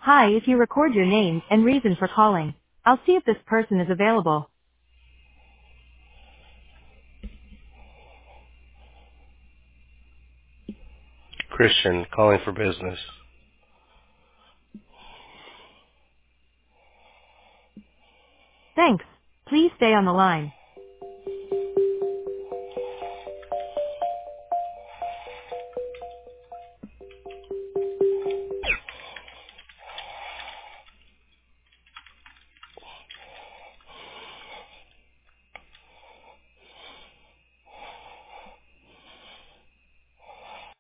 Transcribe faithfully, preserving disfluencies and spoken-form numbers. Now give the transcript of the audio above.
Hi, if you record your name and reason for calling, I'll see if this person is available. Christian calling for business. Thanks. Please stay on the line.